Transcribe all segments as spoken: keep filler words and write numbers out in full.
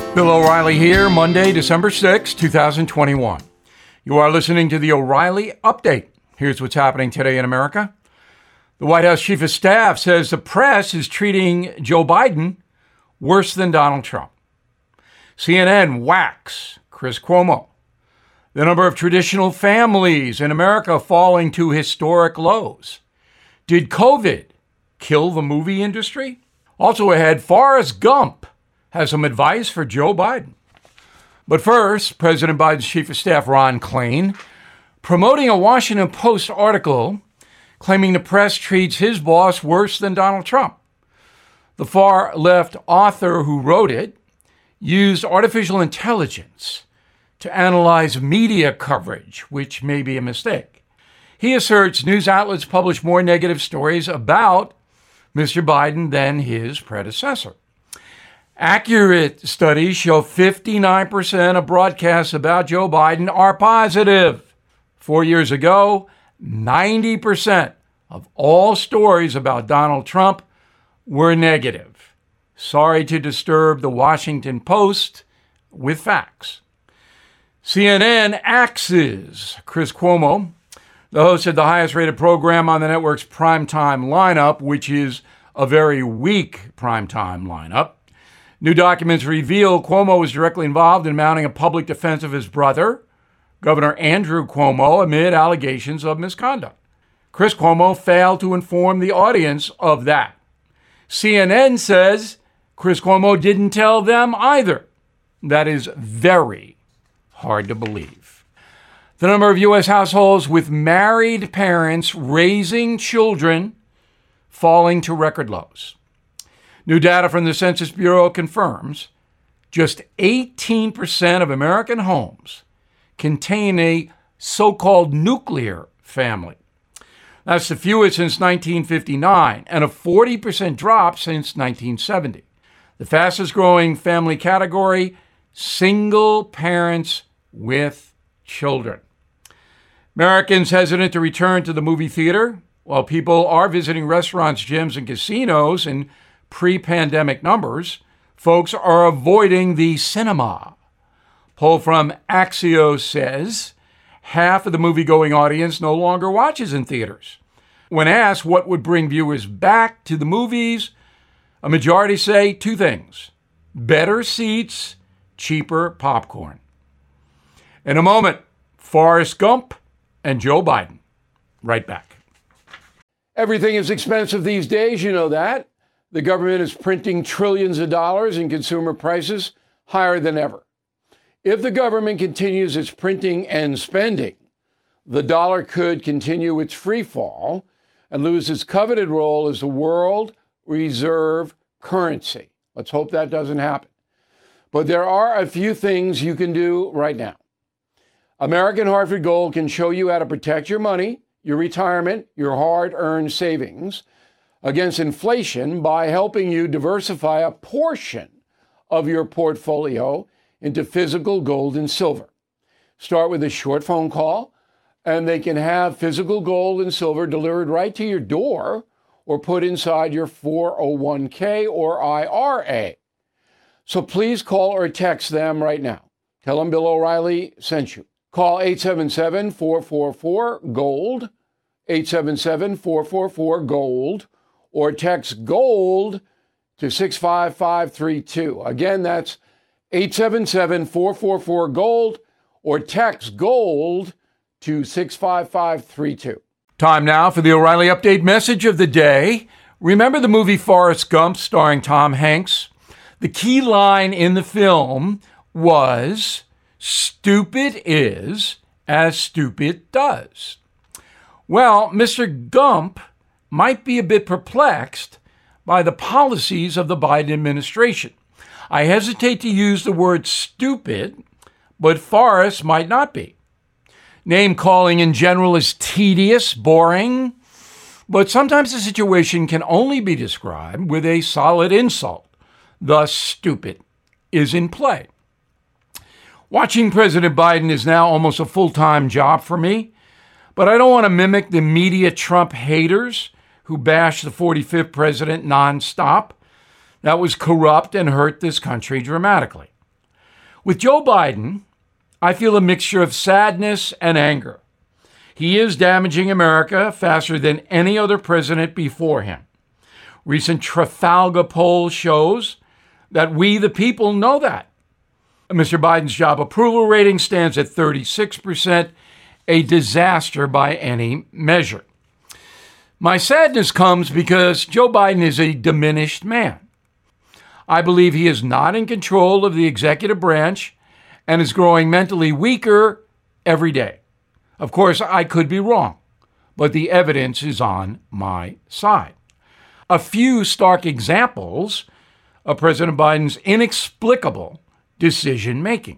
Bill O'Reilly here, Monday, December sixth, twenty twenty-one. You are listening to the O'Reilly Update. Here's what's happening today in America. The White House Chief of Staff says the press is treating Joe Biden worse than Donald Trump. C N N whacks Chris Cuomo. The number of traditional families in America falling to historic lows. Did COVID kill the movie industry? Also ahead, Forrest Gump has some advice for Joe Biden. But first, President Biden's Chief of Staff, Ron Klain, promoting a Washington Post article claiming the press treats his boss worse than Donald Trump. The far-left author who wrote it used artificial intelligence to analyze media coverage, which may be a mistake. He asserts news outlets publish more negative stories about Mister Biden than his predecessor. Accurate studies show fifty-nine percent of broadcasts about Joe Biden are positive. Four years ago, ninety percent of all stories about Donald Trump were negative. Sorry to disturb the Washington Post with facts. C N N axes Chris Cuomo, the host of the highest-rated program on the network's primetime lineup, which is a very weak primetime lineup. New documents reveal Cuomo was directly involved in mounting a public defense of his brother, Governor Andrew Cuomo, amid allegations of misconduct. Chris Cuomo failed to inform the audience of that. C N N says Chris Cuomo didn't tell them either. That is very hard to believe. The number of U S households with married parents raising children falling to record lows. New data from the Census Bureau confirms just eighteen percent of American homes contain a so-called nuclear family. That's the fewest since nineteen fifty-nine and a forty percent drop since nineteen seventy. The fastest growing family category, single parents with children. Americans hesitant to return to the movie theater, while people are visiting restaurants, gyms, and casinos in pre-pandemic numbers, folks are avoiding the cinema. Poll from Axios says half of the movie-going audience no longer watches in theaters. When asked what would bring viewers back to the movies, a majority say two things: better seats, cheaper popcorn. In a moment, Forrest Gump and Joe Biden. Right back. Everything is expensive these days, you know that. The government is printing trillions of dollars and consumer prices higher than ever. If the government continues its printing and spending, the dollar could continue its free fall and lose its coveted role as the world reserve currency. Let's hope that doesn't happen. But there are a few things you can do right now. American Hartford Gold can show you how to protect your money, your retirement, your hard-earned savings against inflation by helping you diversify a portion of your portfolio into physical gold and silver. Start with a short phone call, and they can have physical gold and silver delivered right to your door or put inside your four oh one k or I R A. So please call or text them right now. Tell them Bill O'Reilly sent you. Call eight seven seven, four four four, GOLD, eight seven seven, four four four, GOLD, or text GOLD to six five five three two. Again, that's eight seven seven, four four four, GOLD, or text GOLD to six five five three two. Time now for the O'Reilly Update message of the day. Remember the movie Forrest Gump starring Tom Hanks? The key line in the film was, "Stupid is as stupid does." Well, Mister Gump might be a bit perplexed by the policies of the Biden administration. I hesitate to use the word stupid, but Forrest might not be. Name calling in general is tedious, boring, but sometimes the situation can only be described with a solid insult. Thus, stupid is in play. Watching President Biden is now almost a full-time job for me, but I don't want to mimic the media Trump haters who bash the forty-fifth president nonstop. That was corrupt and hurt this country dramatically. With Joe Biden, I feel a mixture of sadness and anger. He is damaging America faster than any other president before him. Recent Trafalgar poll shows that we, the people, know that. Mister Biden's job approval rating stands at thirty-six percent, a disaster by any measure. My sadness comes because Joe Biden is a diminished man. I believe he is not in control of the executive branch and is growing mentally weaker every day. Of course, I could be wrong, but the evidence is on my side. A few stark examples of President Biden's inexplicable decision-making.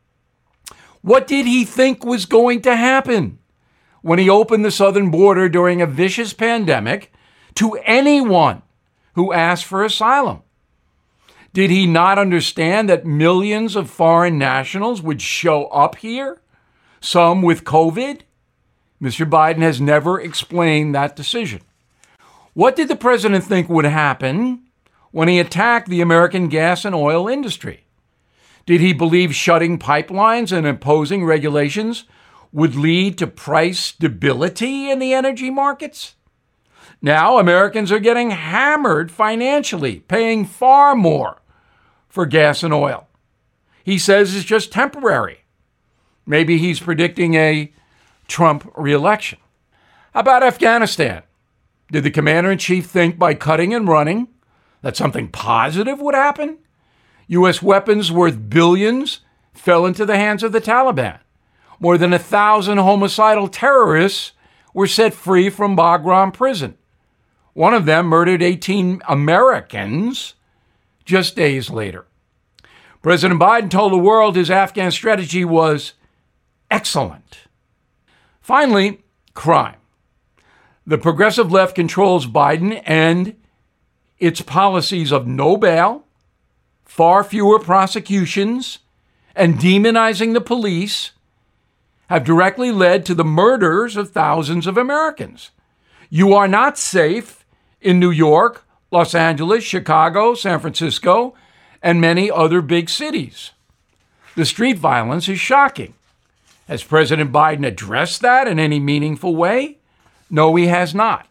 What did he think was going to happen when he opened the southern border during a vicious pandemic to anyone who asked for asylum? Did he not understand that millions of foreign nationals would show up here, some with COVID? Mister Biden has never explained that decision. What did the president think would happen when he attacked the American gas and oil industry? Did he believe shutting pipelines and imposing regulations would lead to price stability in the energy markets? Now Americans are getting hammered financially, paying far more for gas and oil. He says it's just temporary. Maybe he's predicting a Trump reelection. How about Afghanistan? Did the commander-in-chief think by cutting and running that something positive would happen? U S weapons worth billions fell into the hands of the Taliban. More than a thousand homicidal terrorists were set free from Bagram prison. One of them murdered eighteen Americans just days later. President Biden told the world his Afghan strategy was excellent. Finally, crime. The progressive left controls Biden and its policies of no bail, far fewer prosecutions, and demonizing the police have directly led to the murders of thousands of Americans. You are not safe in New York, Los Angeles, Chicago, San Francisco, and many other big cities. The street violence is shocking. Has President Biden addressed that in any meaningful way? No, he has not.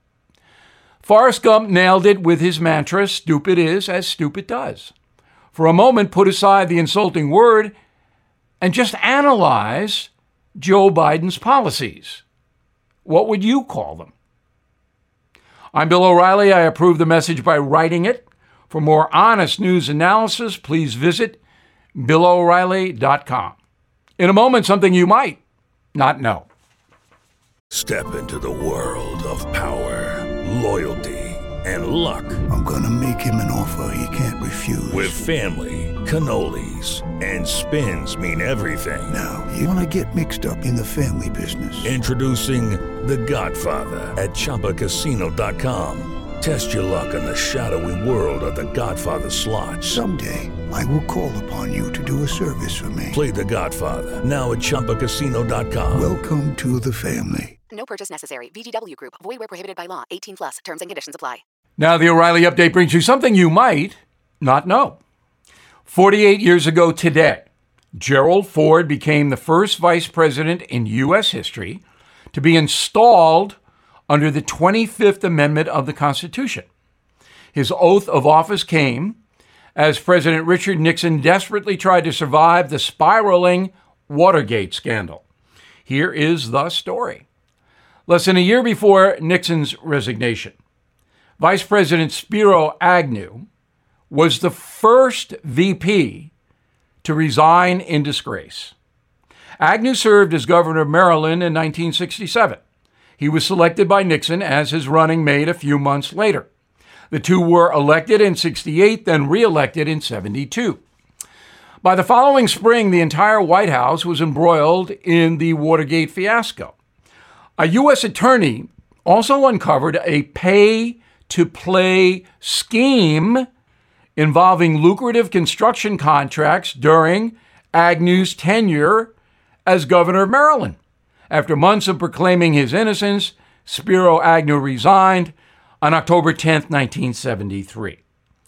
Forrest Gump nailed it with his mantra, stupid is as stupid does. For a moment, put aside the insulting word and just analyze Joe Biden's policies. What would you call them? I'm Bill O'Reilly. I approve the message by writing it. For more honest news analysis, please visit bill o'reilly dot com. In a moment, something you might not know. Step into the world of power, loyalty, and luck. I'm gonna make him an offer he can't refuse. With family, cannolis, and spins mean everything. Now, you wanna get mixed up in the family business. Introducing The Godfather at Chumba Casino dot com. Test your luck in the shadowy world of The Godfather slot. Someday, I will call upon you to do a service for me. Play The Godfather, now at Chumba Casino dot com. Welcome to the family. No purchase necessary. V G W Group. Void where prohibited by law. eighteen plus. Terms and conditions apply. Now the O'Reilly Update brings you something you might not know. forty-eight years ago today, Gerald Ford became the first vice president in U S history to be installed under the twenty-fifth Amendment of the Constitution. His oath of office came as President Richard Nixon desperately tried to survive the spiraling Watergate scandal. Here is the story. Less than a year before Nixon's resignation, Vice President Spiro Agnew was the first V P to resign in disgrace. Agnew served as governor of Maryland in nineteen sixty-seven. He was selected by Nixon as his running mate a few months later. The two were elected in sixty-eight, then re-elected in seventy-two. By the following spring, the entire White House was embroiled in the Watergate fiasco. A U S attorney also uncovered a pay-to-play scheme involving lucrative construction contracts during Agnew's tenure as governor of Maryland. After months of proclaiming his innocence, Spiro Agnew resigned on October tenth, nineteen seventy-three.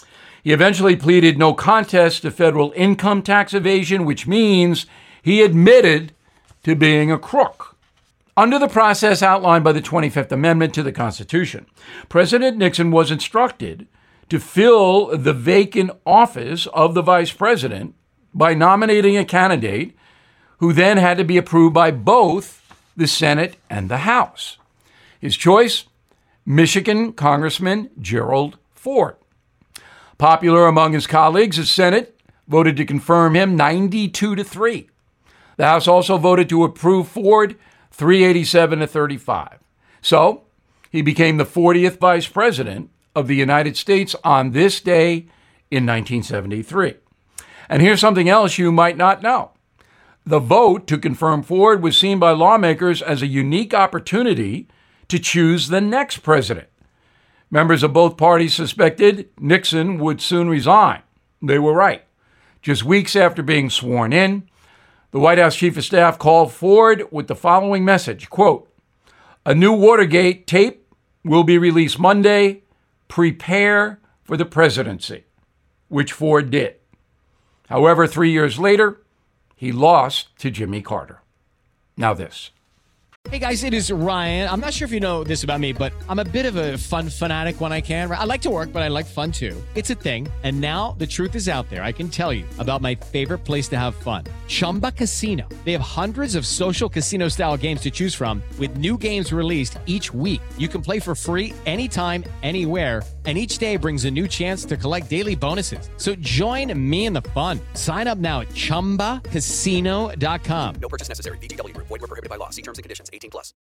He eventually pleaded no contest to federal income tax evasion, which means he admitted to being a crook. Under the process outlined by the twenty-fifth Amendment to the Constitution, President Nixon was instructed to fill the vacant office of the vice president by nominating a candidate who then had to be approved by both the Senate and the House. His choice, Michigan Congressman Gerald Ford. Popular among his colleagues, the Senate voted to confirm him ninety-two to three. The House also voted to approve Ford three eighty-seven to thirty-five. So he became the fortieth vice president of the United States on this day in nineteen seventy-three. And here's something else you might not know. The vote to confirm Ford was seen by lawmakers as a unique opportunity to choose the next president. Members of both parties suspected Nixon would soon resign. They were right. Just weeks after being sworn in, the White House Chief of Staff called Ford with the following message, quote, "A new Watergate tape will be released Monday. Prepare for the presidency," which Ford did. However, three years later, he lost to Jimmy Carter. Now this. Hey guys, it is Ryan. I'm not sure if you know this about me, but I'm a bit of a fun fanatic when I can. I like to work, but I like fun too. It's a thing. And now the truth is out there. I can tell you about my favorite place to have fun. Chumba Casino. They have hundreds of social casino style games to choose from with new games released each week. You can play for free anytime, anywhere. And each day brings a new chance to collect daily bonuses. So join me in the fun. Sign up now at chumba casino dot com. No purchase necessary. V G W Group. Void where prohibited by law. See terms and conditions. eighteen plus.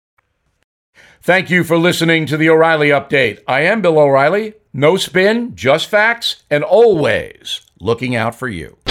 Thank you for listening to the O'Reilly Update. I am Bill O'Reilly. No spin, just facts, and always looking out for you.